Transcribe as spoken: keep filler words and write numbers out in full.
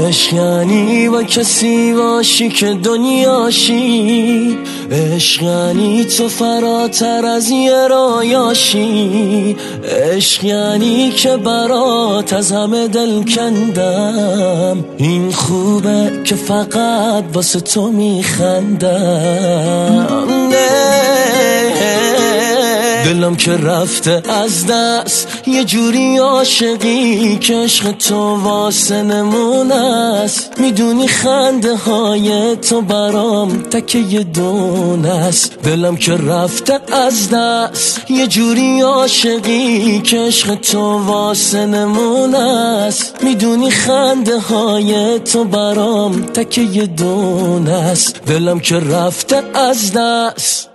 عشق یعنی با کسی باشی که دنیاشی، عشق یعنی تو فراتر از یه رایاشی، عشق یعنی که برات از همه دل کندم، این خوبه که فقط واسه تو میخندم. دلم که رفته از دست یه جوری عاشقی که عشق تو واسه نمونه است، میدونی خنده های تو برام تکه یه دونه است. دلم که رفته از دست یه جوری عاشقی که عشق تو واسه نمونه است، میدونی خنده های تو برام تکه یه دونه است. دلم که رفته از دست